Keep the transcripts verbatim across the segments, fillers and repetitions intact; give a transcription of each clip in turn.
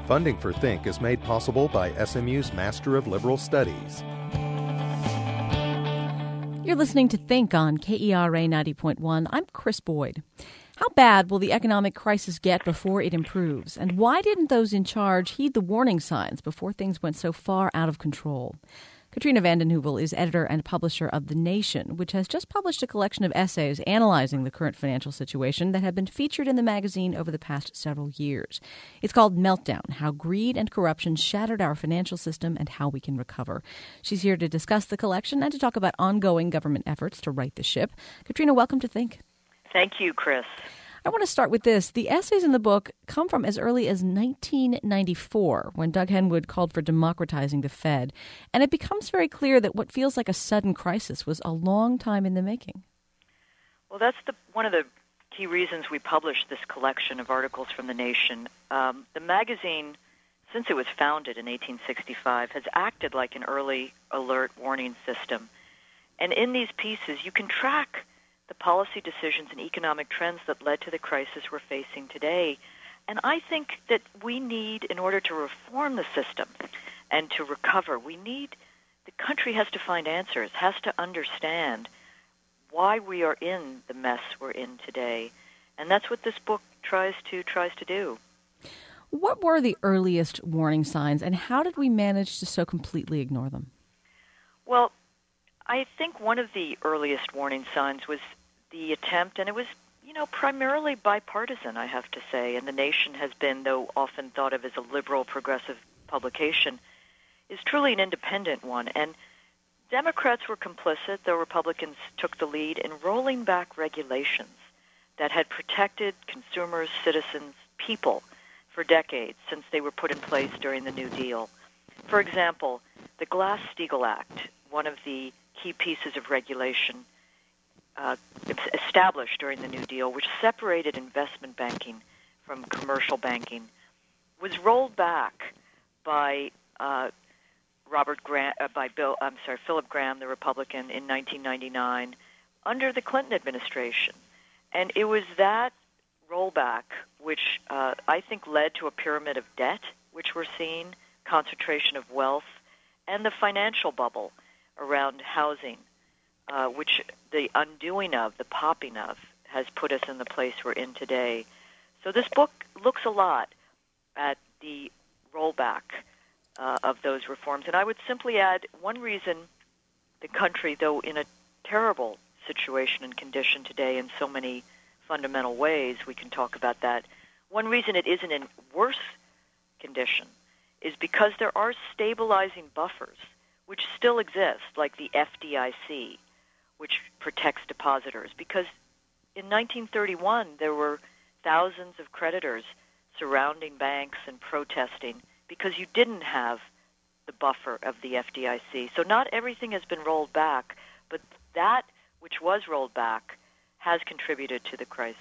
Funding for Think is made possible by S M U's Master of Liberal Studies. You're listening to Think on K E R A ninety point one. I'm Chris Boyd. How bad will the economic crisis get before it improves? And why didn't those in charge heed the warning signs before things went so far out of control? Katrina vanden Heuvel is editor and publisher of The Nation, which has just published a collection of essays analyzing the current financial situation that have been featured in the magazine over the past several years. It's called Meltdown: How Greed and Corruption Shattered Our Financial System and How We Can Recover. She's here to discuss the collection and to talk about ongoing government efforts to right the ship. Katrina, welcome to Think. Thank you, Chris. I want to start with this. The essays in the book come from as early as nineteen ninety-four, when Doug Henwood called for democratizing the Fed. And it becomes very clear that what feels like a sudden crisis was a long time in the making. Well, that's the, one of the key reasons we published this collection of articles from The Nation. Um, the magazine, since it was founded in eighteen sixty-five, has acted like an early alert warning system. And in these pieces, you can track the policy decisions and economic trends that led to the crisis we're facing today. And I think that we need, in order to reform the system and to recover, we need, the country has to find answers, has to understand why we are in the mess we're in today. And that's what this book tries to tries to do. What were the earliest warning signs, and how did we manage to so completely ignore them? Well, I think one of the earliest warning signs was the attempt, and it was, you know, primarily bipartisan, I have to say, and The Nation has been, though often thought of as a liberal progressive publication, is truly an independent one. And Democrats were complicit, though Republicans took the lead, in rolling back regulations that had protected consumers, citizens, people for decades since they were put in place during the New Deal. For example, the Glass-Steagall Act, one of the key pieces of regulation uh, established during the New Deal, which separated investment banking from commercial banking, was rolled back by uh, Robert Graham, uh, by Bill, I'm sorry, Philip Graham, the Republican, in nineteen ninety-nine, under the Clinton administration, and it was that rollback which uh, I think led to a pyramid of debt, which we're seeing, concentration of wealth, and the financial bubble around housing, uh, which the undoing of, the popping of, has put us in the place we're in today. So this book looks a lot at the rollback uh, of those reforms. And I would simply add one reason the country, though in a terrible situation and condition today in so many fundamental ways, we can talk about that, one reason it isn't in worse condition is because there are stabilizing buffers which still exist, like the F D I C, which protects depositors. Because in nineteen thirty-one, there were thousands of creditors surrounding banks and protesting because you didn't have the buffer of the F D I C. So not everything has been rolled back, but that which was rolled back has contributed to the crisis.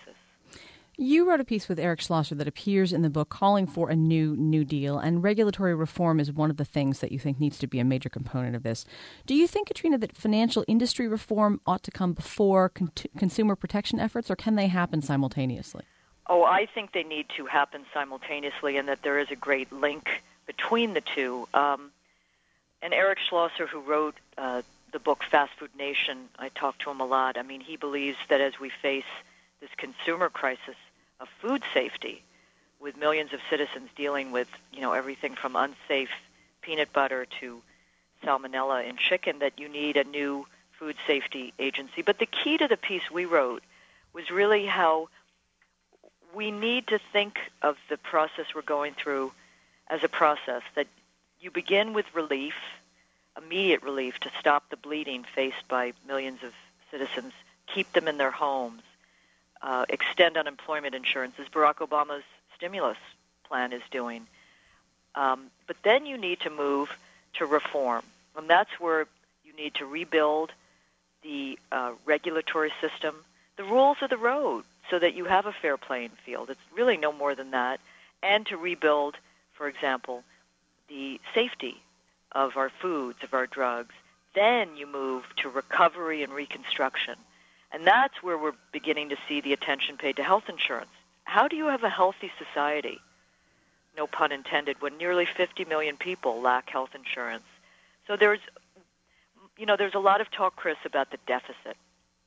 You wrote a piece with Eric Schlosser that appears in the book calling for a new New Deal, and regulatory reform is one of the things that you think needs to be a major component of this. Do you think, Katrina, that financial industry reform ought to come before con- consumer protection efforts, or can they happen simultaneously? Oh, I think they need to happen simultaneously, and that there is a great link between the two. Um, and Eric Schlosser, who wrote uh, the book Fast Food Nation, I talked to him a lot. I mean, he believes that as we face this consumer crisis of food safety, with millions of citizens dealing with, you know, everything from unsafe peanut butter to salmonella in chicken, that you need a new food safety agency. But the key to the piece we wrote was really how we need to think of the process we're going through as a process that you begin with relief, immediate relief to stop the bleeding faced by millions of citizens, keep them in their homes, Uh, extend unemployment insurance, as Barack Obama's stimulus plan is doing. Um, but then you need to move to reform. And that's where you need to rebuild the uh, regulatory system, the rules of the road, so that you have a fair playing field. It's really no more than that. And to rebuild, for example, the safety of our foods, of our drugs. Then you move to recovery and reconstruction. And that's where we're beginning to see the attention paid to health insurance. How do you have a healthy society no pun intended, when nearly fifty million people lack health insurance. So there's, you know, there's a lot of talk, Chris, about the deficit.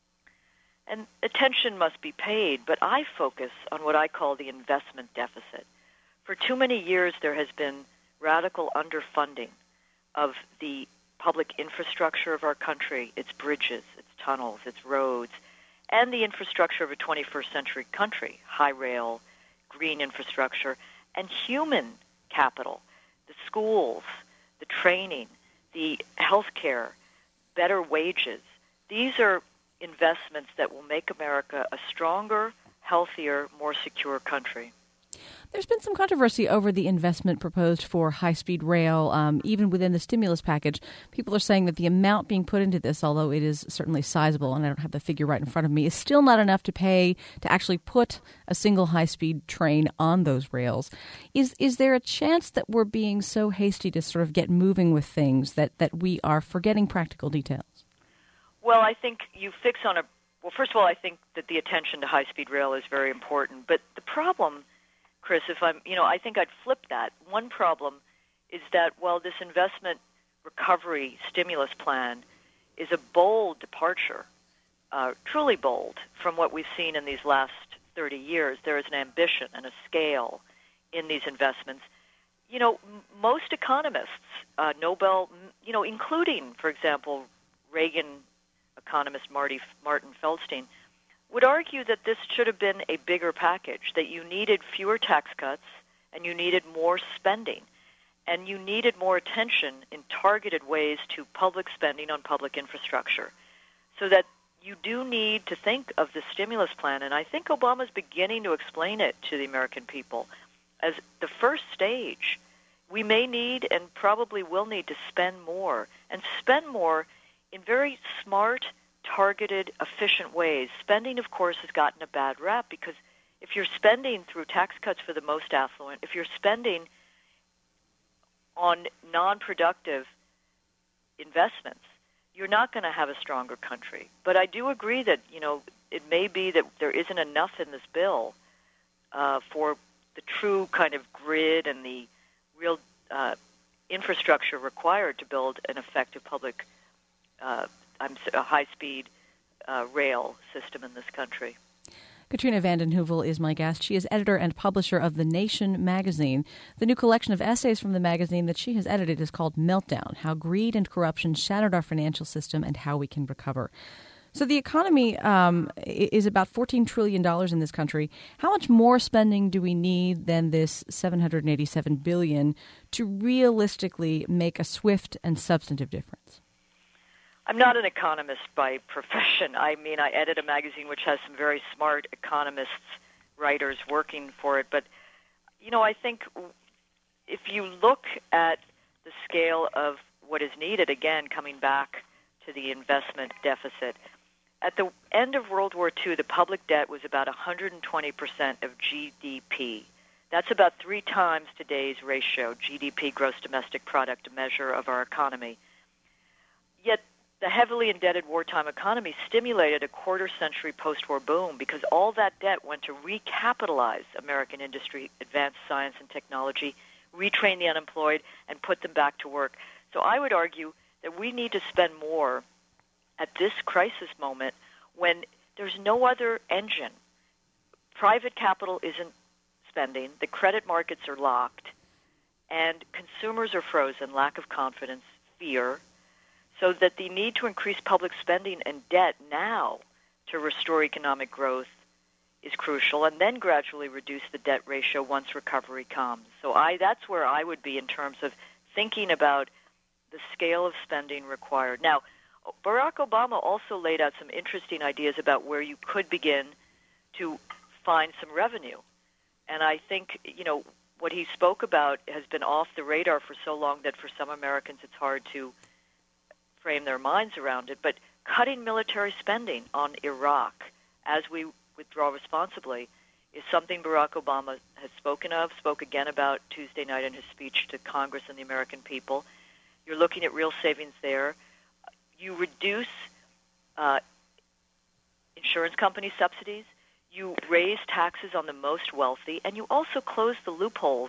And attention must be paid, but I focus on what I call the investment deficit. For too many years, there has been radical underfunding of the public infrastructure of our country, its bridges, its tunnels, its roads, and the infrastructure of a twenty-first century country, high rail, green infrastructure, and human capital, the schools, the training, the health care, better wages. These are investments that will make America a stronger, healthier, more secure country. There's been some controversy over the investment proposed for high-speed rail, um, even within the stimulus package. People are saying that the amount being put into this, although it is certainly sizable, and I don't have the figure right in front of me, is still not enough to pay to actually put a single high-speed train on those rails. Is is there a chance that we're being so hasty to sort of get moving with things that, that we are forgetting practical details? Well, I think you fix on a... Well, first of all, I think that the attention to high-speed rail is very important. But the problem, Chris, if I'm, you know, I think I'd flip that. One problem is that while this investment recovery stimulus plan is a bold departure, uh, truly bold, from what we've seen in these last thirty years, there is an ambition and a scale in these investments. You know, m- most economists, uh, Nobel, you know, including, for example, Reagan economist Marty, Martin Feldstein, would argue that this should have been a bigger package, that you needed fewer tax cuts and you needed more spending, and you needed more attention in targeted ways to public spending on public infrastructure, so that you do need to think of the stimulus plan, and I think Obama's beginning to explain it to the American people as the first stage. We may need and probably will need to spend more, and spend more in very smart, targeted, efficient ways. Spending, of course, has gotten a bad rap because if you're spending through tax cuts for the most affluent, if you're spending on non-productive investments, you're not going to have a stronger country. But I do agree that, you know, it may be that there isn't enough in this bill uh, for the true kind of grid and the real uh, infrastructure required to build an effective public Uh, I'm a high-speed uh, rail system in this country. Katrina vanden Heuvel is my guest. She is editor and publisher of The Nation magazine. The new collection of essays from the magazine that she has edited is called Meltdown: How Greed and Corruption Shattered Our Financial System and How We Can Recover. So the economy um, is about fourteen trillion dollars in this country. How much more spending do we need than this seven hundred eighty-seven billion dollars to realistically make a swift and substantive difference? I'm not an economist by profession. I mean, I edit a magazine which has some very smart economists, writers working for it. But, you know, I think if you look at the scale of what is needed, again, coming back to the investment deficit, at the end of World War Two, the public debt was about one hundred twenty percent of G D P. That's about three times today's ratio, G D P, gross domestic product, a measure of our economy. Yet the heavily indebted wartime economy stimulated a quarter-century post-war boom because all that debt went to recapitalize American industry, advance science and technology, retrain the unemployed, and put them back to work. So I would argue that we need to spend more at this crisis moment when there's no other engine. Private capital isn't spending, the credit markets are locked, and consumers are frozen, lack of confidence, fear, so that the need to increase public spending and debt now to restore economic growth is crucial, and then gradually reduce the debt ratio once recovery comes. So I that's where I would be in terms of thinking about the scale of spending required. Now, Barack Obama also laid out some interesting ideas about where you could begin to find some revenue. And I think, you know, what he spoke about has been off the radar for so long that for some Americans it's hard to frame their minds around it, but cutting military spending on Iraq as we withdraw responsibly is something Barack Obama has spoken of, spoke again about Tuesday night in his speech to Congress and the American people. You're looking at real savings there. You reduce uh, insurance company subsidies. You raise taxes on the most wealthy, and you also close the loopholes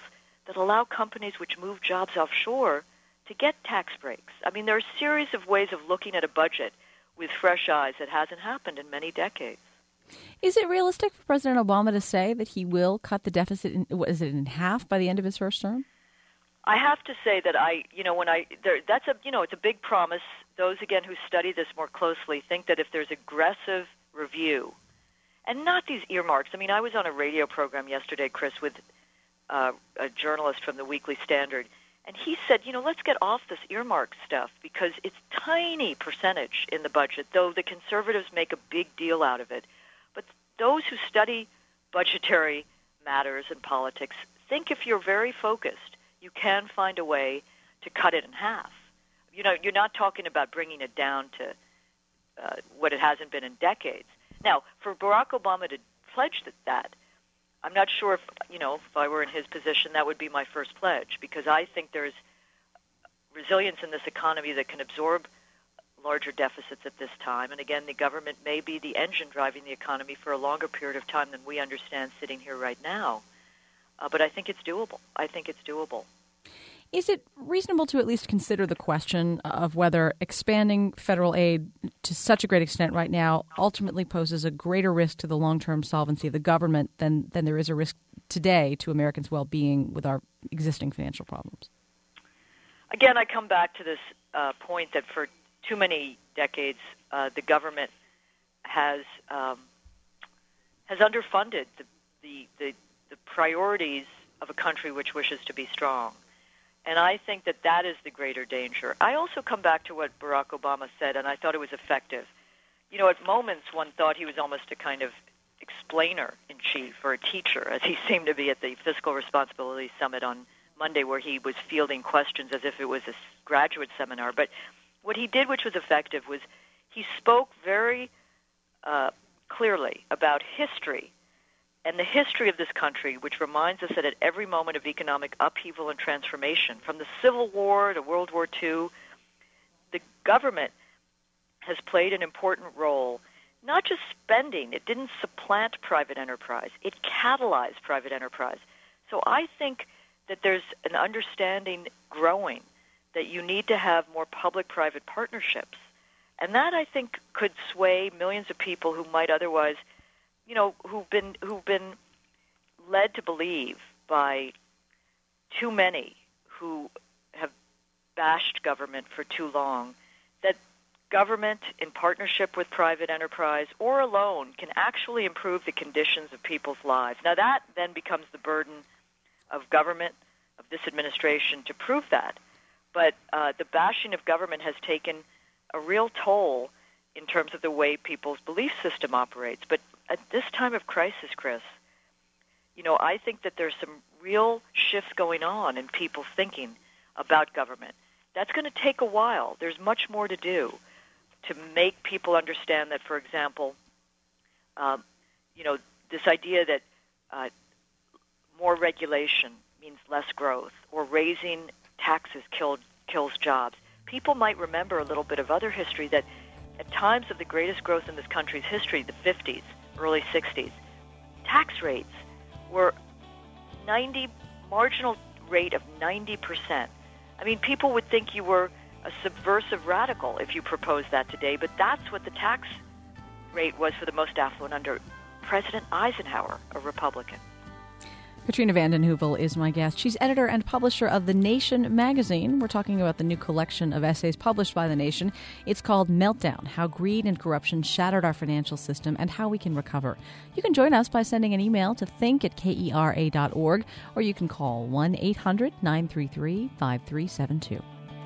that allow companies which move jobs offshore to get tax breaks. I mean, there are a series of ways of looking at a budget with fresh eyes that hasn't happened in many decades. Is it realistic for President Obama to say that he will cut the deficit, in, what is it, in half by the end of his first term? I have to say that I, you know, when I, there, that's a, you know, it's a big promise. Those, again, who study this more closely think that if there's aggressive review, and not these earmarks. I mean, I was on a radio program yesterday, Chris, with uh, a journalist from the Weekly Standard, and he said, you know, let's get off this earmark stuff because it's tiny percentage in the budget, though the conservatives make a big deal out of it. But those who study budgetary matters and politics think if you're very focused, you can find a way to cut it in half. You know, you're not talking about bringing it down to uh, what it hasn't been in decades. Now, for Barack Obama to pledge that, I'm not sure if, you know, if I were in his position, that would be my first pledge, because I think there's resilience in this economy that can absorb larger deficits at this time. And again, the government may be the engine driving the economy for a longer period of time than we understand sitting here right now. Uh, but I think it's doable. I think it's doable. Is it reasonable to at least consider the question of whether expanding federal aid to such a great extent right now ultimately poses a greater risk to the long-term solvency of the government than, than there is a risk today to Americans' well-being with our existing financial problems? Again, I come back to this uh, point that for too many decades, uh, the government has um, has underfunded the, the, the, the priorities of a country which wishes to be strong. And I think that that is the greater danger. I also come back to what Barack Obama said, and I thought it was effective. You know, at moments one thought he was almost a kind of explainer-in-chief or a teacher, as he seemed to be at the Fiscal Responsibility Summit on Monday, where he was fielding questions as if it was a graduate seminar. But what he did, which was effective, was he spoke very uh, clearly about history and the history of this country, which reminds us that at every moment of economic upheaval and transformation, from the Civil War to World War Two, the government has played an important role, not just spending. It didn't supplant private enterprise. It catalyzed private enterprise. So I think that there's an understanding growing that you need to have more public-private partnerships. And that, I think, could sway millions of people who might otherwise, you know, who've been who've been led to believe by too many who have bashed government for too long that government in partnership with private enterprise or alone can actually improve the conditions of people's lives. Now that then becomes the burden of government, of this administration, to prove that. But uh, the bashing of government has taken a real toll in terms of the way people's belief system operates. But at this time of crisis, Chris, you know, I think that there's some real shifts going on in people's thinking about government. That's going to take a while. There's much more to do to make people understand that, for example, um, you know, this idea that uh, more regulation means less growth, or raising taxes killed, kills jobs. People might remember a little bit of other history that at times of the greatest growth in this country's history, the fifties, early sixties, tax rates were ninety, marginal rate of ninety percent. I mean, people would think you were a subversive radical if you proposed that today, but that's what the tax rate was for the most affluent under President Eisenhower, a Republican. Katrina vanden Heuvel is my guest. She's editor and publisher of The Nation magazine. We're talking about the new collection of essays published by The Nation. It's called Meltdown: How Greed and Corruption Shattered Our Financial System and How We Can Recover. You can join us by sending an email to think at kera dot org, or you can call one eight hundred nine three three five three seven two.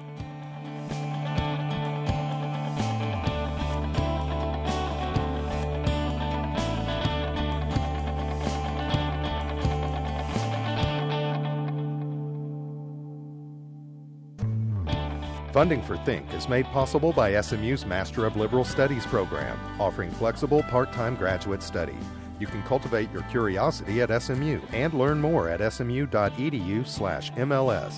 Funding for Think is made possible by S M U's Master of Liberal Studies program, offering flexible part-time graduate study. You can cultivate your curiosity at S M U and learn more at smu.edu slash MLS.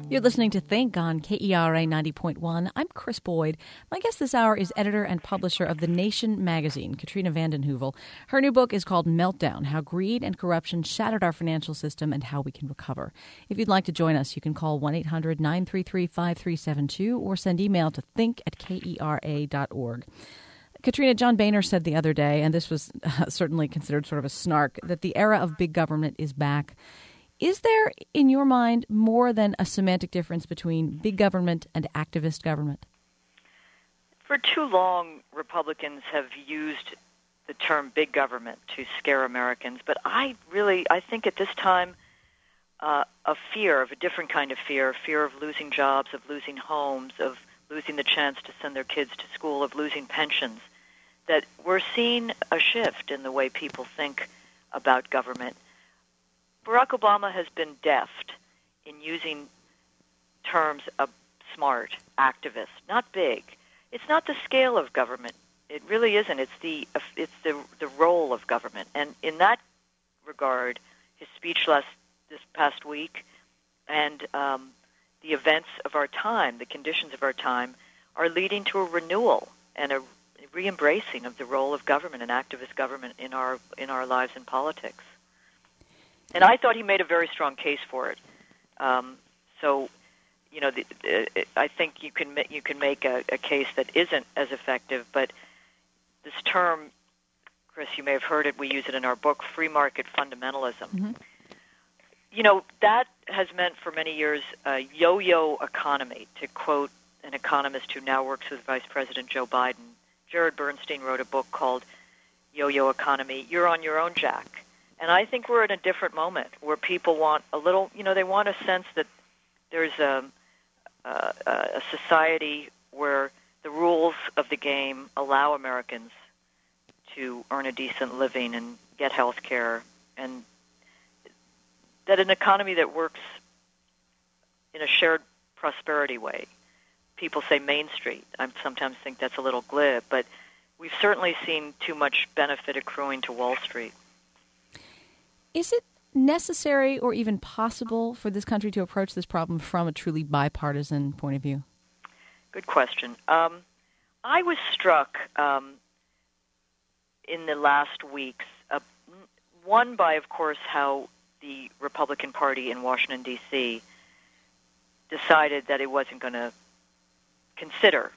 You're listening to Think on K E R A ninety point one. I'm Chris Boyd. My guest this hour is editor and publisher of The Nation magazine, Katrina vanden Heuvel. Her new book is called Meltdown, How Greed and Corruption Shattered Our Financial System and How We Can Recover. If you'd like to join us, you can call one eight hundred nine three three five three seven two or send email to think at K E R A dot org. Katrina, John Boehner said the other day, and this was uh, certainly considered sort of a snark, that the era of big government is back. Is there, in your mind, more than a semantic difference between big government and activist government? For too long, Republicans have used the term big government to scare Americans, but I really, I think at this time, uh, a fear, of a different kind of fear, fear of losing jobs, of losing homes, of losing the chance to send their kids to school, of losing pensions, that we're seeing a shift in the way people think about government. Barack Obama has been deft in using terms of smart, activist, not big. It's not the scale of government. It really isn't. It's the it's the the role of government. And in that regard, his speech last this past week and um, the events of our time, the conditions of our time, are leading to a renewal and a re-embracing of the role of government and activist government in our in our lives and politics. And I thought he made a very strong case for it. Um, so, you know, the, the, I think you can you can make a, a case that isn't as effective. But this term, Chris, you may have heard it. We use it in our book, free market fundamentalism. Mm-hmm. You know, that has meant for many years a yo-yo economy. To quote an economist who now works with Vice President Joe Biden, Jared Bernstein wrote a book called Yo-Yo Economy. You're on your own, Jack. And I think we're in a different moment where people want a little, you know, they want a sense that there's a, a, a society where the rules of the game allow Americans to earn a decent living and get health care, and that an economy that works in a shared prosperity way. People say Main Street. I sometimes think that's a little glib, but we've certainly seen too much benefit accruing to Wall Street. Is it necessary or even possible for this country to approach this problem from a truly bipartisan point of view? Good question. Um, I was struck um, in the last weeks, uh, one by, of course, how the Republican Party in Washington, D C decided that it wasn't going to consider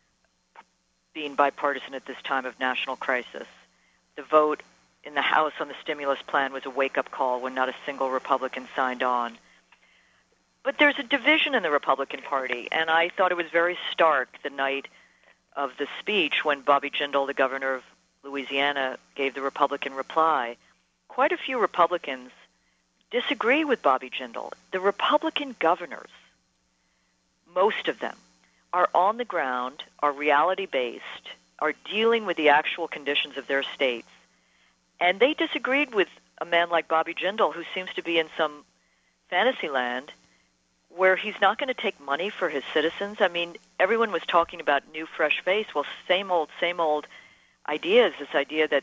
being bipartisan at this time of national crisis. The vote in the House on the stimulus plan was a wake-up call when not a single Republican signed on. But there's a division in the Republican Party, and I thought it was very stark the night of the speech when Bobby Jindal, the governor of Louisiana, gave the Republican reply. Quite a few Republicans disagree with Bobby Jindal. The Republican governors, most of them, are on the ground, are reality-based, are dealing with the actual conditions of their states. And they disagreed with a man like Bobby Jindal, who seems to be in some fantasy land where he's not going to take money for his citizens. I mean, everyone was talking about new, fresh face. Well, same old, same old ideas, this idea that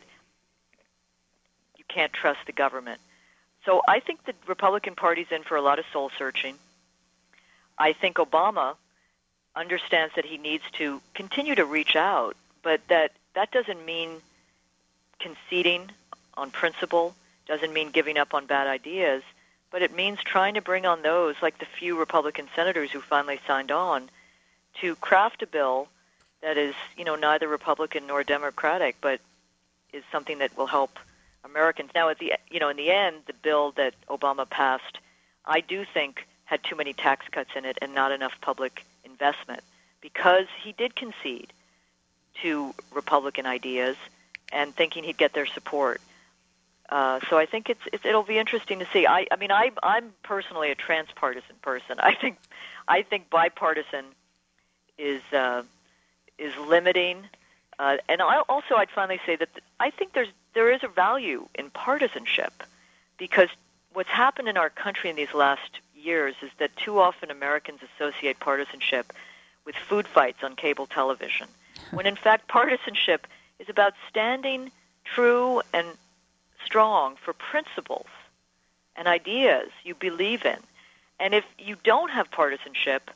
you can't trust the government. So I think the Republican Party's in for a lot of soul-searching. I think Obama understands that he needs to continue to reach out, but that that doesn't mean conceding on principle, doesn't mean giving up on bad ideas, but it means trying to bring on those, like the few Republican senators who finally signed on, to craft a bill that is, you know, neither Republican nor Democratic, but is something that will help Americans. Now, at the you know, in the end, the bill that Obama passed, I do think had too many tax cuts in it and not enough public investment, because he did concede to Republican ideas and thinking he'd get their support. Uh, so I think it's, it's it'll be interesting to see. I, I mean, I, I'm personally a transpartisan person. I think I think bipartisan is uh, is limiting, uh, and I, also I'd finally say that I think there's there is a value in partisanship, because what's happened in our country in these last years is that too often Americans associate partisanship with food fights on cable television, when in fact partisanship is about standing true and strong for principles and ideas you believe in. And if you don't have partisanship,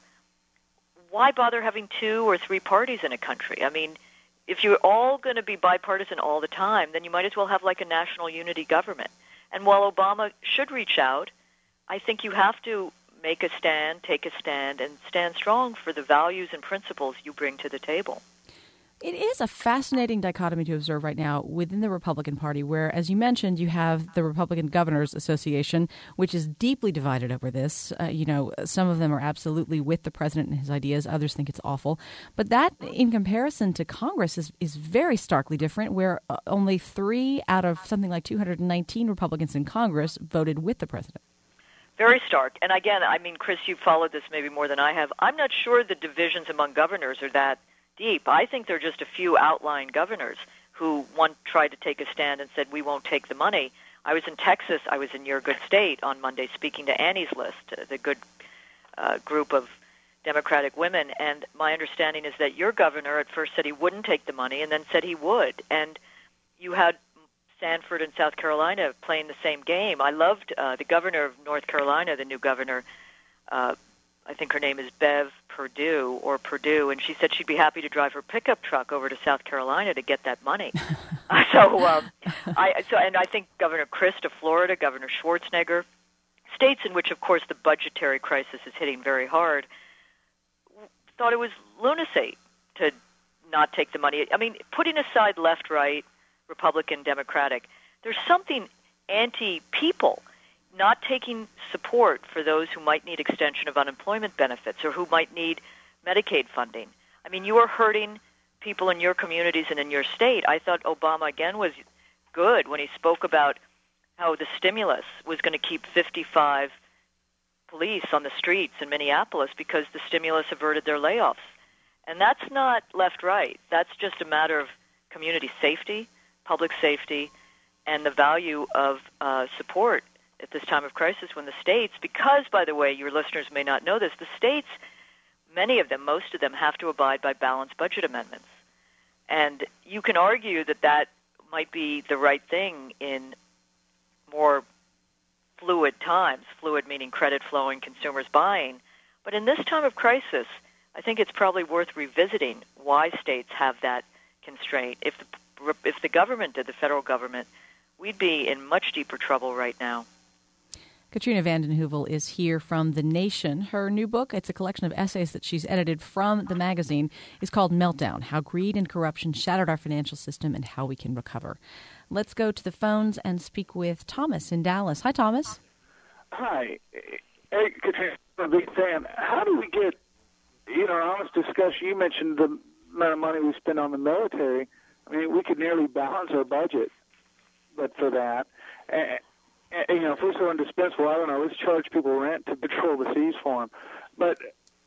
why bother having two or three parties in a country? I mean, if you're all going to be bipartisan all the time, then you might as well have like a national unity government. And while Obama should reach out, I think you have to make a stand, take a stand, and stand strong for the values and principles you bring to the table. It is a fascinating dichotomy to observe right now within the Republican Party, where, as you mentioned, you have the Republican Governors Association, which is deeply divided over this. Uh, you know, some of them are absolutely with the president and his ideas. Others think it's awful. But that, in comparison to Congress, is, is very starkly different, where uh, only three out of something like two hundred nineteen Republicans in Congress voted with the president. Very stark. And again, I mean, Chris, you've followed this maybe more than I have. I'm not sure the divisions among governors are that deep. I think there are just a few outlying governors who one tried to take a stand and said, we won't take the money. I was in Texas. I was in your good state on Monday speaking to Annie's List, the good uh, group of Democratic women. And my understanding is that your governor at first said he wouldn't take the money and then said he would. And you had Sanford and South Carolina playing the same game. I loved uh, the governor of North Carolina, the new governor, uh, I think her name is Bev Perdue or Purdue, and she said she'd be happy to drive her pickup truck over to South Carolina to get that money. so, um, I so and I think Governor Christ of Florida, Governor Schwarzenegger, states in which, of course, the budgetary crisis is hitting very hard, thought it was lunacy to not take the money. I mean, putting aside left, right, Republican, Democratic, there's something anti-people. Not taking support for those who might need extension of unemployment benefits or who might need Medicaid funding. I mean, you are hurting people in your communities and in your state. I thought Obama, again, was good when he spoke about how the stimulus was going to keep fifty-five police on the streets in Minneapolis because the stimulus averted their layoffs. And that's not left-right. That's just a matter of community safety, public safety, and the value of uh, support at this time of crisis when the states, because, by the way, your listeners may not know this, the states, many of them, most of them, have to abide by balanced budget amendments. And you can argue that that might be the right thing in more fluid times, fluid meaning credit flowing, consumers buying. But in this time of crisis, I think it's probably worth revisiting why states have that constraint. If the, if the government did, the federal government, we'd be in much deeper trouble right now. Katrina vanden Heuvel is here from The Nation. Her new book, it's a collection of essays that she's edited from the magazine, is called Meltdown, How Greed and Corruption Shattered Our Financial System and How We Can Recover. Let's go to the phones and speak with Thomas in Dallas. Hi, Thomas. Hi. Hey, Katrina, I'm a big fan. How do we get, you know, an honest discussion? You mentioned the amount of money we spend on the military. I mean, we could nearly balance our budget, but for that. And, you know, if we're so indispensable, I don't know, let's charge people rent to patrol the seas for them. But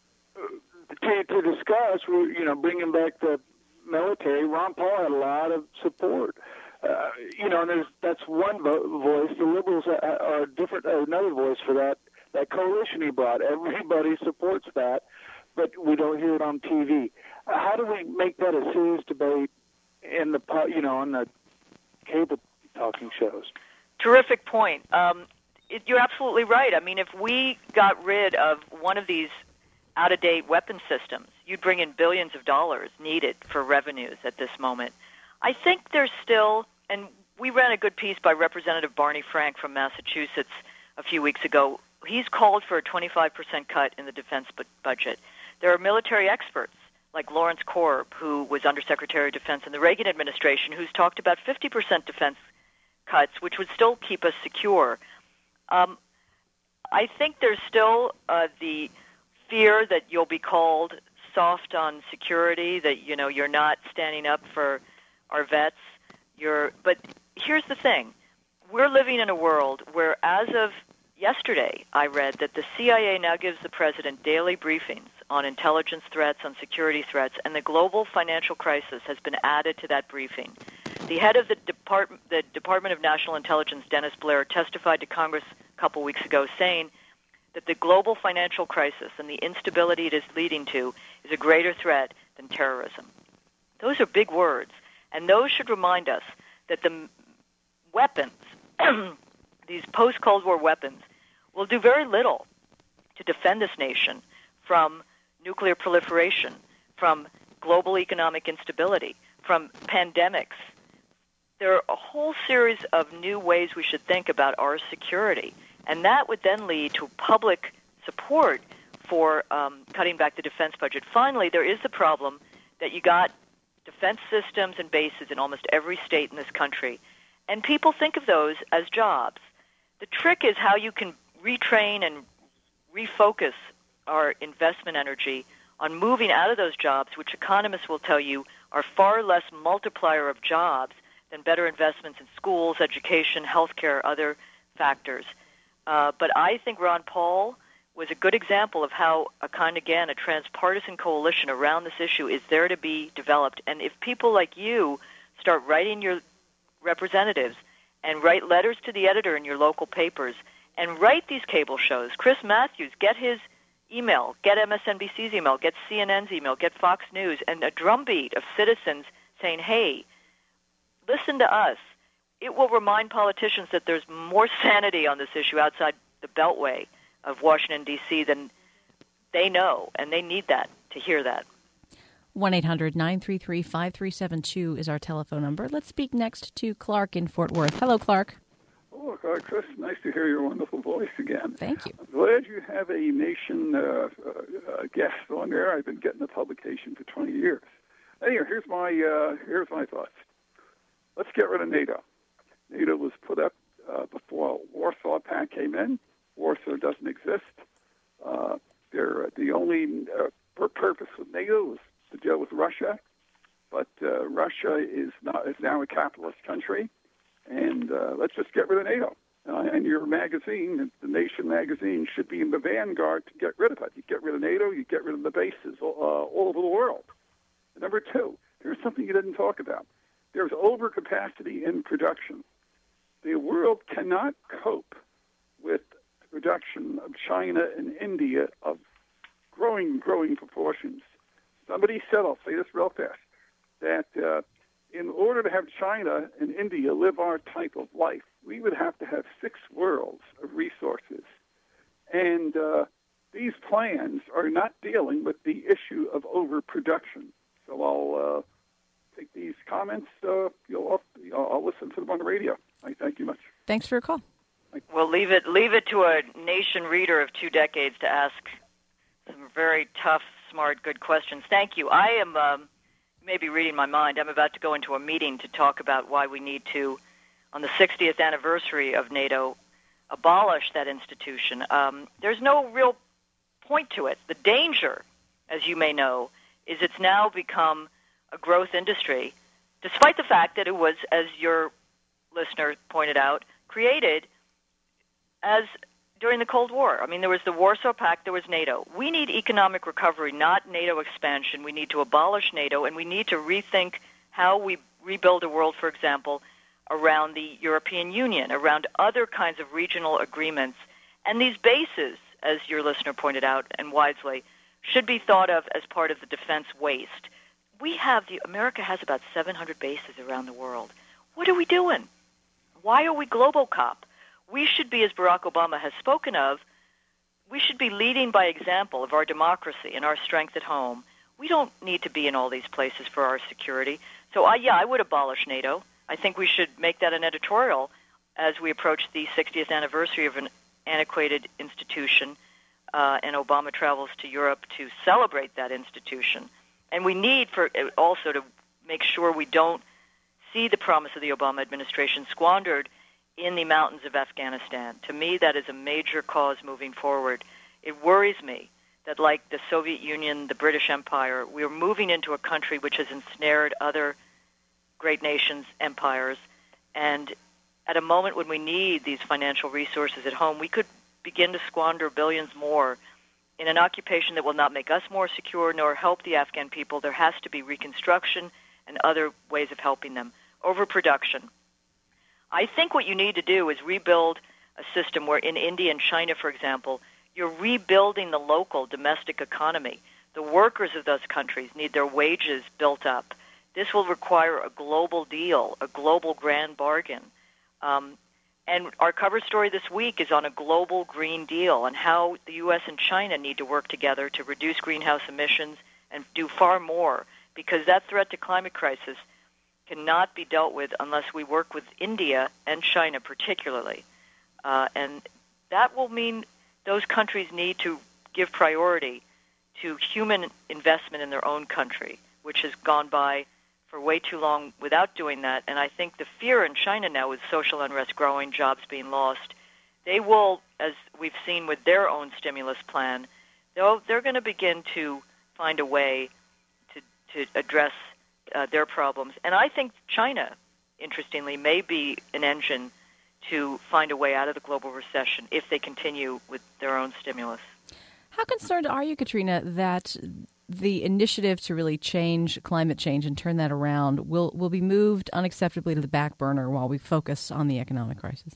to, to discuss, you know, bringing back the military, Ron Paul had a lot of support. Uh, you know, and there's that's one vo- voice. The liberals are, are different. Uh, another voice for that. That coalition he brought, everybody supports that, but we don't hear it on T V. Uh, how do we make that a serious debate in the, you know, on the cable talking shows? Terrific point. Um, it, you're absolutely right. I mean, if we got rid of one of these out-of-date weapon systems, you'd bring in billions of dollars needed for revenues at this moment. I think there's still, and we ran a good piece by Representative Barney Frank from Massachusetts a few weeks ago. He's called for a twenty-five percent cut in the defense bu- budget. There are military experts like Lawrence Korb, who was Undersecretary of Defense in the Reagan administration, who's talked about fifty percent defense cuts, which would still keep us secure. Um, I think there's still uh, the fear that you'll be called soft on security, that, you know, you're not standing up for our vets. You're, but here's the thing. We're living in a world where, as of yesterday, I read that the C I A now gives the president daily briefings on intelligence threats, on security threats, and the global financial crisis has been added to that briefing. The head of the Department, the Department of National Intelligence, Dennis Blair, testified to Congress a couple weeks ago saying that the global financial crisis and the instability it is leading to is a greater threat than terrorism. Those are big words, and those should remind us that the weapons, these post-Cold War weapons, will do very little to defend this nation from nuclear proliferation, from global economic instability, from pandemics. There are a whole series of new ways we should think about our security, and that would then lead to public support for um, cutting back the defense budget. Finally, there is the problem that you got defense systems and bases in almost every state in this country, and people think of those as jobs. The trick is how you can retrain and refocus our investment energy on moving out of those jobs, which economists will tell you are far less multiplier of jobs than better investments in schools, education, healthcare, other factors. Uh, but I think Ron Paul was a good example of how a kind, again, a transpartisan coalition around this issue is there to be developed. And if people like you start writing your representatives and write letters to the editor in your local papers and write these cable shows, Chris Matthews, get his email, get M S N B C's email, get C N N's email, get Fox News, and a drumbeat of citizens saying, hey, listen to us. It will remind politicians that there's more sanity on this issue outside the beltway of Washington, D C than they know, and they need that to hear that. one eight hundred nine three three five three seven two is our telephone number. Let's speak next to Clark in Fort Worth. Hello, Clark. Oh, uh, Chris, nice to hear your wonderful voice again. Thank you. I'm glad you have a nation uh, uh, uh, guest on there. I've been getting the publication for twenty years. Anyway, here's my uh, here's my thoughts. Let's get rid of NATO. NATO was put up uh, before Warsaw Pact came in. Warsaw doesn't exist. Uh, they're uh, the only uh, purpose of NATO is to deal with Russia, but uh, Russia is not is now a capitalist country. And uh, let's just get rid of NATO. Uh, and your magazine, the Nation magazine, should be in the vanguard to get rid of it. You get rid of NATO, you get rid of the bases uh, all over the world. And number two, here's something you didn't talk about. There's overcapacity in production. The world cannot cope with the production of China and India of growing, growing proportions. Somebody said, I'll say this real fast, that uh, in order to have China and India live our type of life, we would have to have six worlds of resources. And uh, these plans are not dealing with the issue of overproduction. So I'll uh, take these comments. Uh, you'll, I'll listen to them on the radio. I thank you much. Thanks for your call. Well, leave it leave it to a Nation reader of two decades to ask some very tough, smart, good questions. Thank you. I am... Um, maybe reading my mind, I'm about to go into a meeting to talk about why we need to, on the sixtieth anniversary of NATO, abolish that institution. Um, there's no real point to it. The danger, as you may know, is it's now become a growth industry, despite the fact that it was, as your listener pointed out, created as during the Cold War. I mean, there was the Warsaw Pact, there was NATO. We need economic recovery, not NATO expansion. We need to abolish NATO, and we need to rethink how we rebuild a world, for example, around the European Union, around other kinds of regional agreements. And these bases, as your listener pointed out, and wisely, should be thought of as part of the defense waste. We have, the America has about seven hundred bases around the world. What are we doing? Why are we Globocop? We should be, as Barack Obama has spoken of, we should be leading by example of our democracy and our strength at home. We don't need to be in all these places for our security. So, I, yeah, I would abolish NATO. I think we should make that an editorial as we approach the sixtieth anniversary of an antiquated institution, uh, and Obama travels to Europe to celebrate that institution. And we need for also to make sure we don't see the promise of the Obama administration squandered in the mountains of Afghanistan. To me, that is a major cause moving forward. It worries me that, like the Soviet Union, the British Empire, we are moving into a country which has ensnared other great nations, empires, and at a moment when we need these financial resources at home, we could begin to squander billions more in an occupation that will not make us more secure nor help the Afghan people. There has to be reconstruction and other ways of helping them. Overproduction. I think what you need to do is rebuild a system where in India and China, for example, you're rebuilding the local domestic economy. The workers of those countries need their wages built up. This will require a global deal, a global grand bargain. Um, And our cover story this week is on a global Green Deal and how the U S and China need to work together to reduce greenhouse emissions and do far more, because that threat to climate crisis cannot be dealt with unless we work with India and China particularly. Uh, and that will mean those countries need to give priority to human investment in their own country, which has gone by for way too long without doing that. And I think the fear in China now, with social unrest growing, jobs being lost, they will, as we've seen with their own stimulus plan, they'll, they're going to begin to find a way to, to address uh, their problems. And I think China, interestingly, may be an engine to find a way out of the global recession if they continue with their own stimulus. How concerned are you, Katrina, that the initiative to really change climate change and turn that around will, will be moved unacceptably to the back burner while we focus on the economic crisis?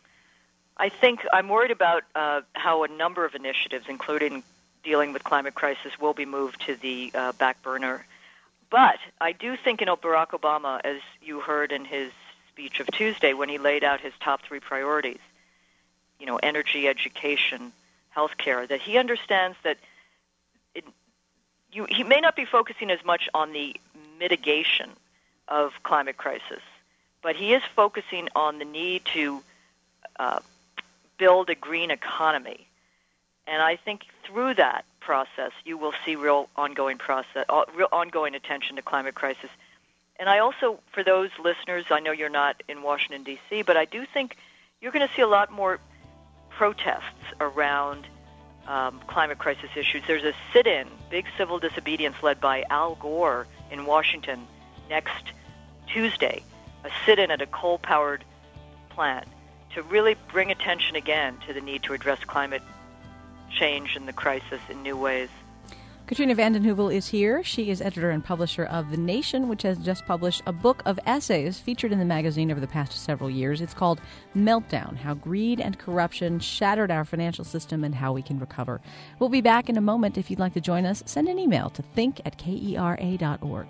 I think I'm worried about uh, how a number of initiatives, including dealing with climate crisis, will be moved to the uh, back burner. But I do think, you know, Barack Obama, as you heard in his speech of Tuesday when he laid out his top three priorities, you know, energy, education, healthcare, that he understands that it, you, he may not be focusing as much on the mitigation of climate crisis, but he is focusing on the need to uh, build a green economy. And I think through that process, you will see real ongoing process, uh, real ongoing attention to climate crisis. And I also, for those listeners, I know you're not in Washington, D C, but I do think you're going to see a lot more protests around um, climate crisis issues. There's a sit-in, big civil disobedience led by Al Gore in Washington next Tuesday, a sit-in at a coal-powered plant to really bring attention again to the need to address climate change and the crisis in new ways. Katrina vanden Heuvel is here. She is editor and publisher of The Nation, which has just published a book of essays featured in the magazine over the past several years. It's called Meltdown: How Greed and Corruption Shattered Our Financial System and How We Can Recover. We'll be back in a moment. If you'd like to join us, send an email to think at K E R A dot org.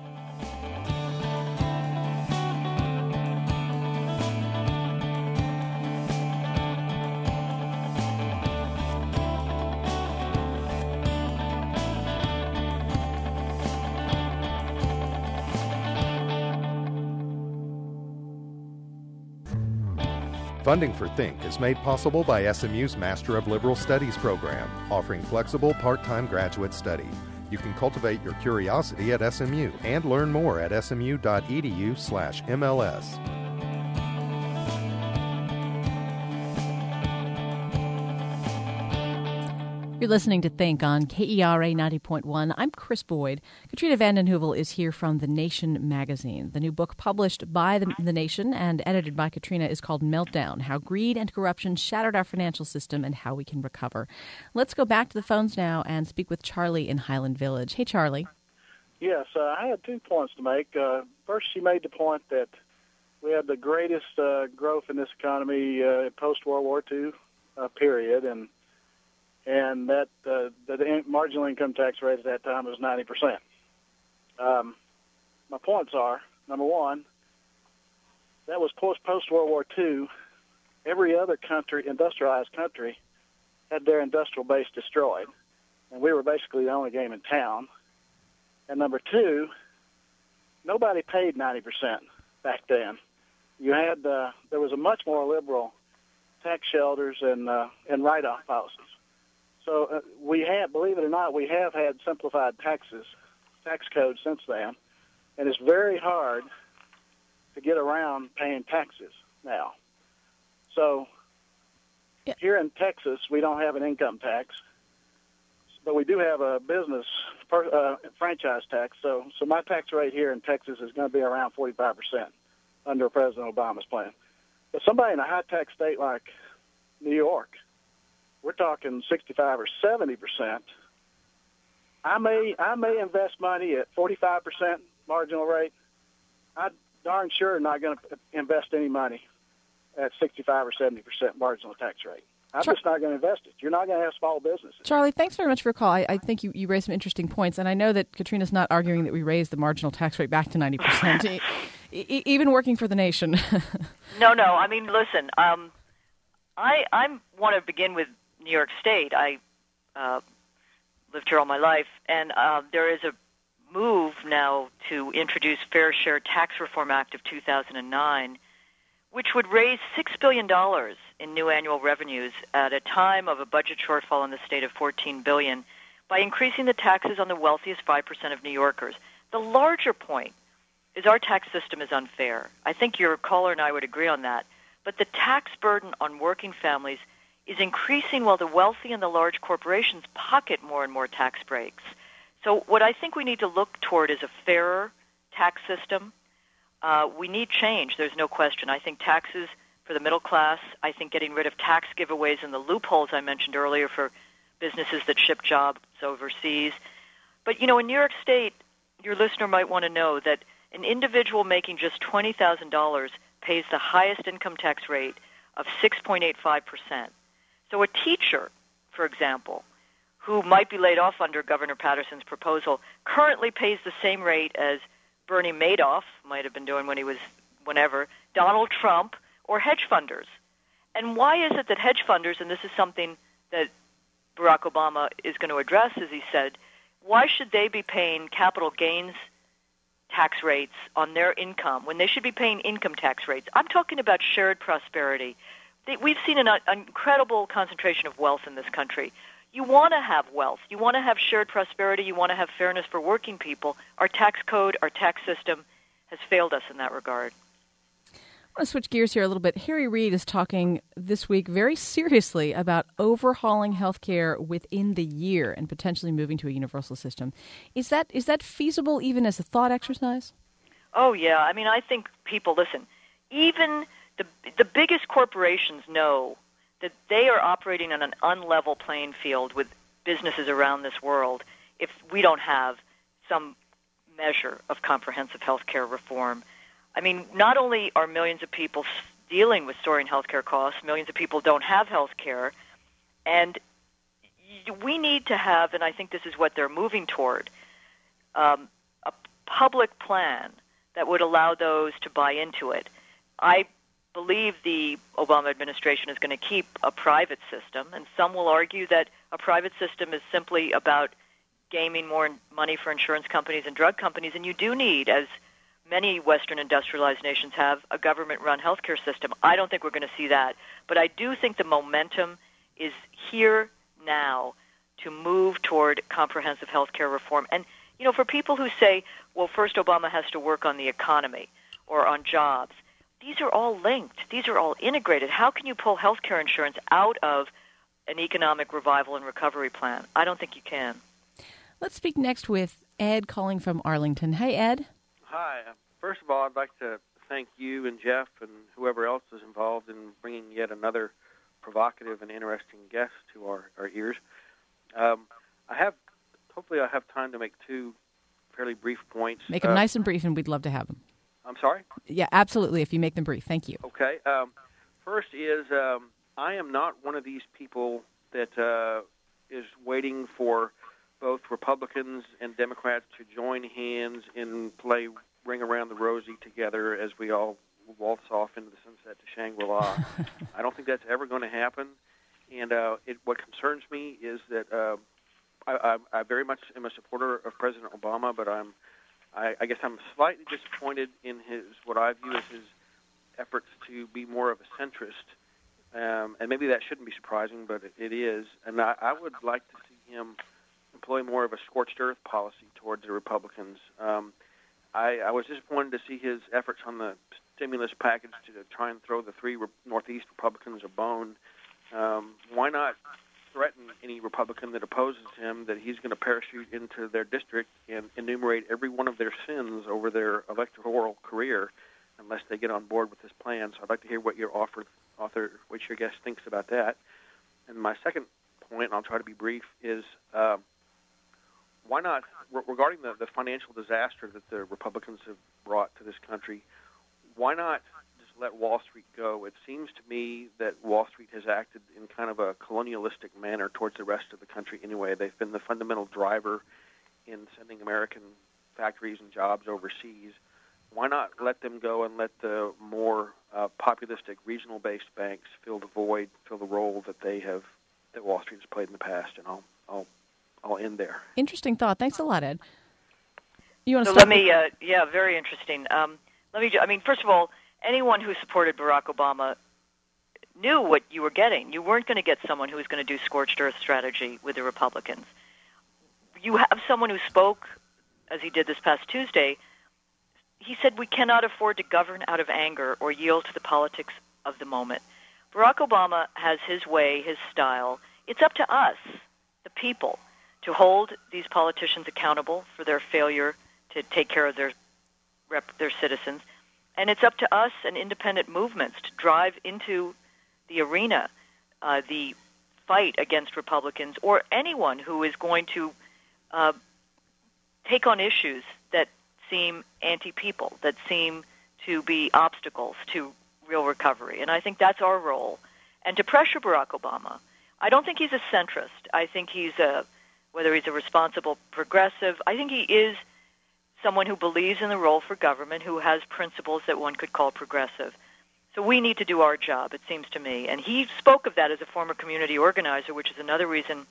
Funding for Think is made possible by S M U's Master of Liberal Studies program, offering flexible part-time graduate study. You can cultivate your curiosity at S M U and learn more at smu.edu slash MLS. You're listening to Think on K E R A ninety point one. I'm Chris Boyd. Katrina vanden Heuvel is here from The Nation magazine. The new book published by the, the Nation and edited by Katrina is called Meltdown: How Greed and Corruption Shattered Our Financial System and How We Can Recover. Let's go back to the phones now and speak with Charlie in Highland Village. Hey, Charlie. Yes, uh, I had two points to make. Uh, first, she made the point that we had the greatest uh, growth in this economy uh, post-World War Two uh, period, and and that uh, the marginal income tax rate at that time was ninety percent. Um, my points are, number one, that was post, post-World War Two. Every other country, industrialized country, had their industrial base destroyed, and we were basically the only game in town. And number two, nobody paid ninety percent back then. You had, uh, there was a much more liberal tax shelters and, uh, and write-off policies. So uh, we have, believe it or not, we have had simplified taxes, tax codes since then, and it's very hard to get around paying taxes now. So yeah. Here in Texas, we don't have an income tax, but we do have a business per, uh, franchise tax. So, so my tax rate here in Texas is going to be around forty-five percent under President Obama's plan. But somebody in a high-tax state like New York, we're talking sixty-five or seventy percent. I may I may invest money at forty-five percent marginal rate. I'm darn sure not going to invest any money at sixty-five or seventy percent marginal tax rate. I'm Char- just not going to invest it. You're not going to have small businesses. Charlie, thanks very much for your call. I, I think you, you raised some interesting points, and I know that Katrina's not arguing that we raised the marginal tax rate back to ninety percent. E- even working for the nation. no, no. I mean, listen, um, I I want to begin with New York State. I uh, lived here all my life, and uh, there is a move now to introduce Fair Share Tax Reform Act of two thousand nine, which would raise six billion dollars in new annual revenues at a time of a budget shortfall in the state of fourteen billion dollars by increasing the taxes on the wealthiest five percent of New Yorkers. The larger point is our tax system is unfair. I think your caller and I would agree on that. But the tax burden on working families is increasing while the wealthy and the large corporations pocket more and more tax breaks. So what I think we need to look toward is a fairer tax system. Uh, we need change, there's no question. I think taxes for the middle class, I think getting rid of tax giveaways and the loopholes I mentioned earlier for businesses that ship jobs overseas. But, you know, in New York State, your listener might want to know that an individual making just twenty thousand dollars pays the highest income tax rate of six point eight five percent. So a teacher, for example, who might be laid off under Governor Patterson's proposal, currently pays the same rate as Bernie Madoff might have been doing when he was whenever, Donald Trump, or hedge funders. And why is it that hedge funders, and this is something that Barack Obama is going to address, as he said, why should they be paying capital gains tax rates on their income when they should be paying income tax rates? I'm talking about shared prosperity. They, we've seen an, an incredible concentration of wealth in this country. You want to have wealth. You want to have shared prosperity. You want to have fairness for working people. Our tax code, our tax system has failed us in that regard. I want to switch gears here a little bit. Harry Reid is talking this week very seriously about overhauling healthcare within the year and potentially moving to a universal system. Is that is that feasible even as a thought exercise? Oh, yeah. I mean, I think people, listen, even the the biggest corporations know that they are operating on an unlevel playing field with businesses around this world if we don't have some measure of comprehensive health care reform. I mean, not only are millions of people dealing with soaring health care costs, millions of people don't have health care, and we need to have, and I think this is what they're moving toward, um, a public plan that would allow those to buy into it. I believe the Obama administration is going to keep a private system, and some will argue that a private system is simply about gaming more money for insurance companies and drug companies, and you do need, as many Western industrialized nations have, a government-run healthcare system. I don't think we're going to see that, but I do think the momentum is here now to move toward comprehensive healthcare reform. And, you know, for people who say, well, first Obama has to work on the economy or on jobs, these are all linked. These are all integrated. How can you pull health care insurance out of an economic revival and recovery plan? I don't think you can. Let's speak next with Ed calling from Arlington. Hey, Ed. Hi. First of all, I'd like to thank you and Jeff and whoever else is involved in bringing yet another provocative and interesting guest to our, our ears. Um, I have, hopefully I have time to make two fairly brief points. Make them uh, nice and brief, and we'd love to have them. I'm sorry? Yeah, absolutely, if you make them brief. Thank you. Okay. Um, first is um, I am not one of these people that uh, is waiting for both Republicans and Democrats to join hands and play Ring Around the Rosie together as we all waltz off into the sunset to Shangri-La. I don't think that's ever going to happen. And uh, it, what concerns me is that uh, I, I, I very much am a supporter of President Obama, but I'm I, I guess I'm slightly disappointed in his what I view as his efforts to be more of a centrist, um, and maybe that shouldn't be surprising, but it, it is. And I, I would like to see him employ more of a scorched earth policy towards the Republicans. Um, I, I was disappointed to see his efforts on the stimulus package to try and throw the three re- Northeast Republicans a bone. Um, why not threaten any Republican that opposes him that he's going to parachute into their district and enumerate every one of their sins over their electoral career unless they get on board with this plan. So I'd like to hear what your author, author what your guest thinks about that. And my second point, and I'll try to be brief, is uh, why not, regarding the, the financial disaster that the Republicans have brought to this country, why not just let Wall Street go? It seems to me that Wall Street has acted in kind of a colonialistic manner towards the rest of the country anyway. They've been the fundamental driver in sending American factories and jobs overseas. why not let them go and let the more uh, populistic, regional-based banks fill the void, fill the role that they have, that Wall Street has played in the past? And I'll, I'll, I'll end there. Interesting thought. Thanks a lot, Ed. You want to so start? Let me, uh, yeah, very interesting. Um, let me. I mean, first of all, anyone who supported Barack Obama knew what you were getting. You weren't going to get someone who was going to do scorched earth strategy with the Republicans. You have someone who spoke, as he did this past Tuesday. He said, we cannot afford to govern out of anger or yield to the politics of the moment. Barack Obama has his way, his style. It's up to us, the people, to hold these politicians accountable for their failure to take care of their rep- their citizens. And it's up to us and independent movements to drive into the arena uh, the fight against Republicans or anyone who is going to uh, take on issues that seem anti-people, that seem to be obstacles to real recovery. And I think that's our role. And to pressure Barack Obama, I don't think he's a centrist. I think he's a, whether he's a responsible progressive, I think he is someone who believes in the role for government, who has principles that one could call progressive. So we need to do our job, it seems to me. And he spoke of that as a former community organizer, which is another reason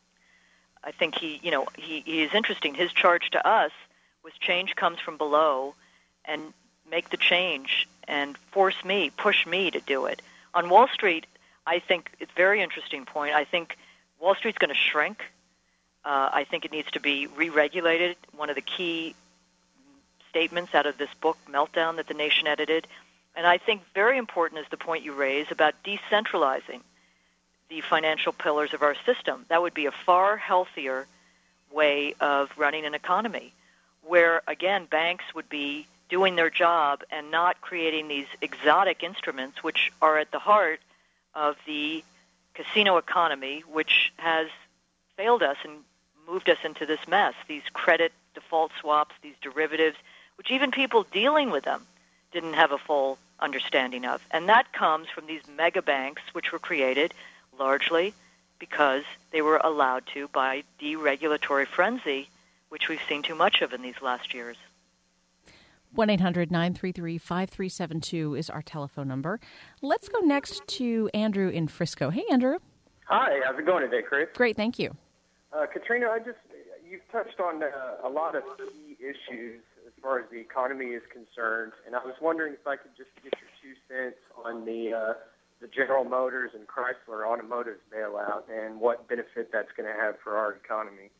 I think he, you know, he, he is interesting. His charge to us was change comes from below, and make the change and force me, push me to do it. On Wall Street, I think it's a very interesting point. I think Wall Street's going to shrink. Uh, I think it needs to be re-regulated. One of the key statements out of this book, Meltdown, that The Nation edited. And I think very important is the point you raise about decentralizing the financial pillars of our system. That would be a far healthier way of running an economy, where, again, banks would be doing their job and not creating these exotic instruments which are at the heart of the casino economy, which has failed us and moved us into this mess, these credit default swaps, these derivatives, which even people dealing with them didn't have a full understanding of. And that comes from these mega banks, which were created largely because they were allowed to by deregulatory frenzy, which we've seen too much of in these last years. one eight hundred nine three three five three seven two is our telephone number. Let's go next to Andrew in Frisco. Hey, Andrew. Hi, how's it going today, Chris? Great, thank you. Uh, Katrina, I just you've touched on uh, a lot of key issues as far as the economy is concerned, and I was wondering if I could just get your two cents on the uh, the General Motors and Chrysler Automotive bailout and what benefit that's going to have for our economy.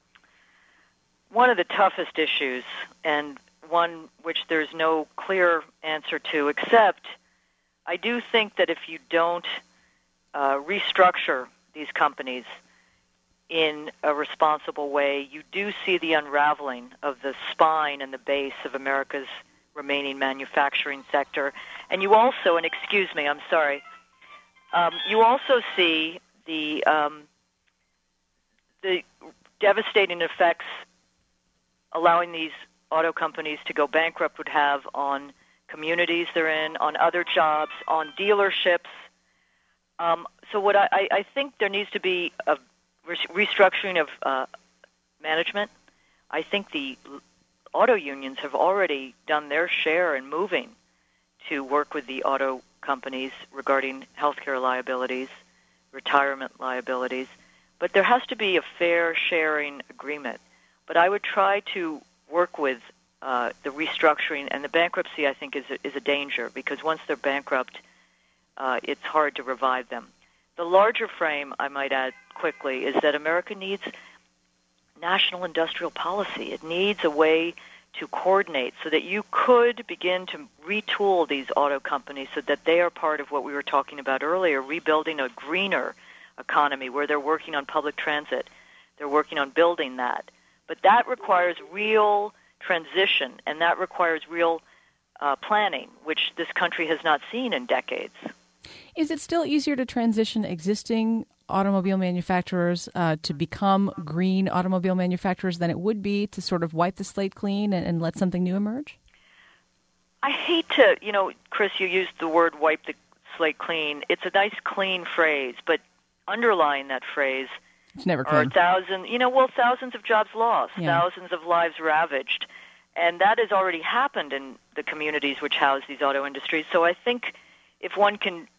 One of the toughest issues, and one which there's no clear answer to, except I do think that if you don't uh, restructure these companies in a responsible way, you do see the unraveling of the spine and the base of America's remaining manufacturing sector. And you also, and excuse me, I'm sorry, um, you also see the um, the devastating effects allowing these auto companies to go bankrupt would have on communities they're in, on other jobs, on dealerships. Um, so what I, I think there needs to be a restructuring of uh, management. I think the auto unions have already done their share in moving to work with the auto companies regarding healthcare liabilities, retirement liabilities, but there has to be a fair sharing agreement. But I would try to work with uh, the restructuring, and the bankruptcy, I think, is a, is a danger, because once they're bankrupt, uh, it's hard to revive them. The larger frame, I might add quickly, is that America needs national industrial policy. It needs a way to coordinate so that you could begin to retool these auto companies so that they are part of what we were talking about earlier, rebuilding a greener economy where they're working on public transit. They're working on building that. But that requires real transition, and that requires real uh, planning, which this country has not seen in decades. Is it still easier to transition existing automobile manufacturers uh, to become green automobile manufacturers than it would be to sort of wipe the slate clean and, and let something new emerge? I hate to, you know, Chris, you used the word wipe the slate clean. It's a nice, clean phrase, but underlying that phrase it's never are clean. thousands, you know, well, thousands of jobs lost, Yeah. thousands of lives ravaged. And that has already happened in the communities which house these auto industries. So I think if one can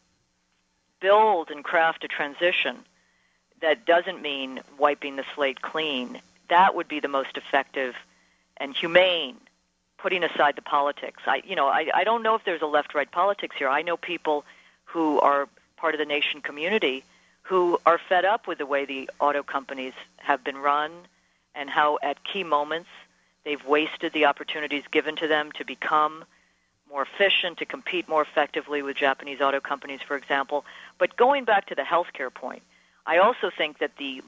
build and craft a transition that doesn't mean wiping the slate clean, that would be the most effective and humane, putting aside the politics. I, you know, I, I don't know if there's a left-right politics here. I know people who are part of the nation community who are fed up with the way the auto companies have been run and how at key moments they've wasted the opportunities given to them to become more efficient, to compete more effectively with Japanese auto companies, for example. But going back to the healthcare point, I also think that the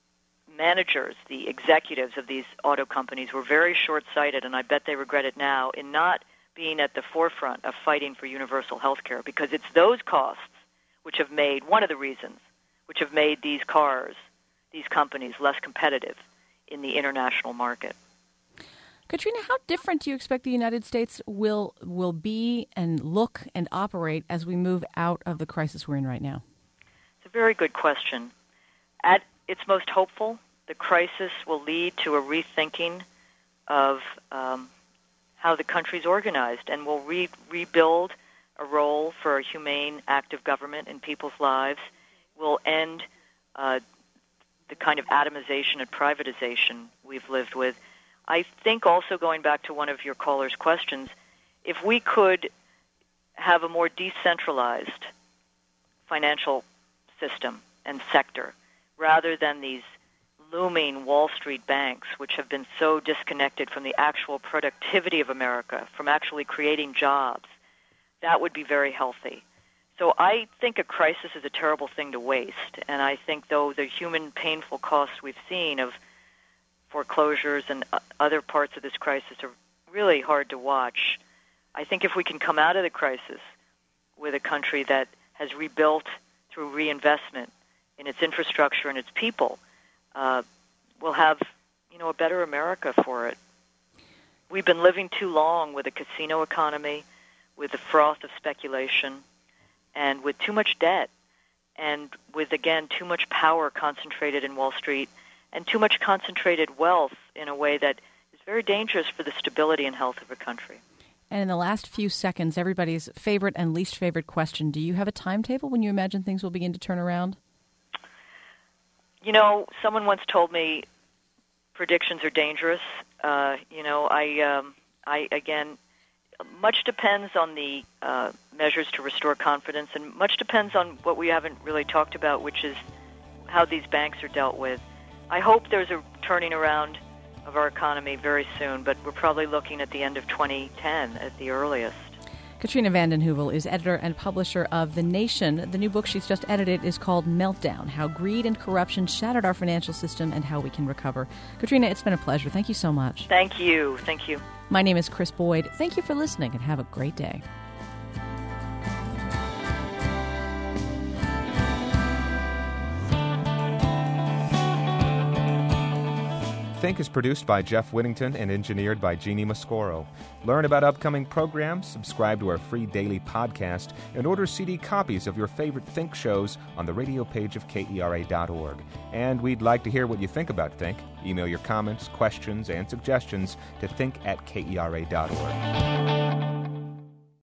managers, the executives of these auto companies were very short-sighted, and I bet they regret it now, in not being at the forefront of fighting for universal health care, because it's those costs which have made, one of the reasons, which have made these cars, these companies, less competitive in the international market. Katrina, how different do you expect the United States will will be and look and operate as we move out of the crisis we're in right now? It's a very good question. At its most hopeful, the crisis will lead to a rethinking of um, how the country's organized, and will re- rebuild a role for a humane, active government in people's lives, will end uh, the kind of atomization and privatization we've lived with. I think also, going back to one of your caller's questions, if we could have a more decentralized financial system and sector, rather than these looming Wall Street banks, which have been so disconnected from the actual productivity of America, from actually creating jobs, that would be very healthy. So I think a crisis is a terrible thing to waste, and I think, though, the human painful costs we've seen of foreclosures and other parts of this crisis are really hard to watch, I think if we can come out of the crisis with a country that has rebuilt through reinvestment in its infrastructure and its people, uh, we'll have, you know, a better America for it. We've been living too long with a casino economy, with the froth of speculation, and with too much debt, and with, again, too much power concentrated in Wall Street, and too much concentrated wealth in a way that is very dangerous for the stability and health of a country. And in the last few seconds, everybody's favorite and least favorite question: do you have a timetable when you imagine things will begin to turn around? You know, someone once told me predictions are dangerous. Uh, you know, I, um, I again, much depends on the uh, measures to restore confidence, and much depends on what we haven't really talked about, which is how these banks are dealt with. I hope there's a turning around of our economy very soon, but we're probably looking at the end of twenty ten at the earliest. Katrina vanden Heuvel is editor and publisher of The Nation. The new book she's just edited is called Meltdown: How Greed and Corruption Shattered Our Financial System and How We Can Recover. Katrina, it's been a pleasure. Thank you so much. Thank you. Thank you. My name is Chris Boyd. Thank you for listening, and have a great day. Think is produced by Jeff Whittington and engineered by Jeannie Mascoro. Learn about upcoming programs, subscribe to our free daily podcast, and order C D copies of your favorite Think shows on the radio page of K E R A dot org. And we'd like to hear what you think about Think. Email your comments, questions, and suggestions to think at K E R A dot org.